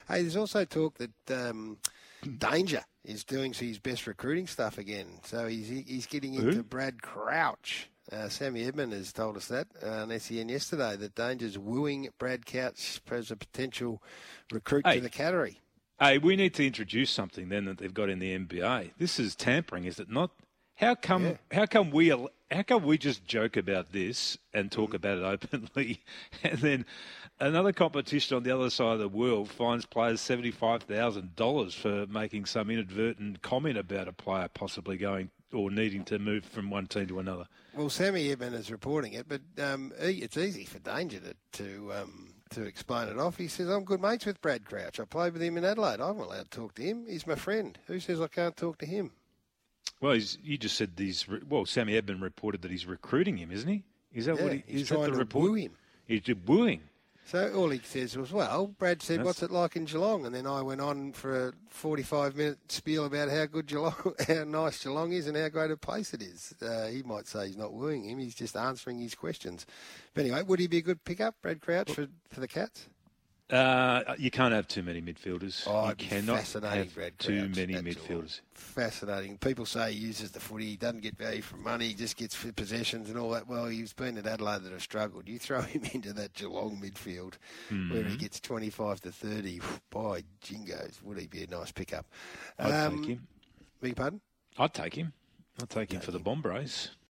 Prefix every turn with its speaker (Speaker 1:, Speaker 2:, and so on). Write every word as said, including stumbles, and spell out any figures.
Speaker 1: Hey, there's also talk that um, Danger is doing his best recruiting stuff again. So he's he's getting into
Speaker 2: Who?
Speaker 1: Brad Crouch. Uh, Sammy Edmund has told us that uh, on S E N yesterday, that Danger's wooing Brad Crouch as a potential recruit
Speaker 2: Hey.
Speaker 1: to the Cattery.
Speaker 2: Hey, we need to introduce something then that they've got in the N B A. This is tampering, is it not? How come?
Speaker 1: Yeah.
Speaker 2: How come we? al- How come we just joke about this and talk
Speaker 1: Mm.
Speaker 2: about it openly, and then another competition on the other side of the world finds players seventy-five thousand dollars for making some inadvertent comment about a player possibly going or needing to move from one team to another?
Speaker 1: Well, Sammy Edmund is reporting it, but um, he- it's easy for Danger to to, um, to explain it off. He says, I'm good mates with Brad Crouch. I played with him in Adelaide. I'm not allowed to talk to him. He's my friend. Who says I can't talk to him?
Speaker 2: Well, he's, you just said these. Well, Sammy Edmund reported that he's recruiting him, isn't he? Is that
Speaker 1: Yeah,
Speaker 2: what he,
Speaker 1: he's
Speaker 2: is that
Speaker 1: trying
Speaker 2: the
Speaker 1: to
Speaker 2: report?
Speaker 1: woo him.
Speaker 2: He's just wooing.
Speaker 1: So all he says was, well, Brad said,
Speaker 2: That's-
Speaker 1: what's it like in Geelong? And then I went on for a forty-five minute spiel about how good Geelong, how nice Geelong is and how great a place it is. Uh, he might say he's not wooing him, he's just answering his questions. But anyway, would he be a good pickup, Brad Crouch, for, for the Cats?
Speaker 2: Uh, you can't have too many midfielders.
Speaker 1: Oh,
Speaker 2: you
Speaker 1: it'd be
Speaker 2: cannot
Speaker 1: fascinating,
Speaker 2: have
Speaker 1: Brad
Speaker 2: too
Speaker 1: Crouch,
Speaker 2: many
Speaker 1: that's
Speaker 2: midfielders.
Speaker 1: all. Fascinating. People say he uses the footy, he doesn't get value from money, he just gets possessions and all that. Well, he's been at Adelaide that have struggled. You throw him into that Geelong midfield
Speaker 2: Mm-hmm.
Speaker 1: where he gets twenty-five to thirty, by jingos, would he be a nice pickup?
Speaker 2: I'd
Speaker 1: Um,
Speaker 2: take him.
Speaker 1: Beg your pardon?
Speaker 2: I'd take him. I'd take him for the Bombrays.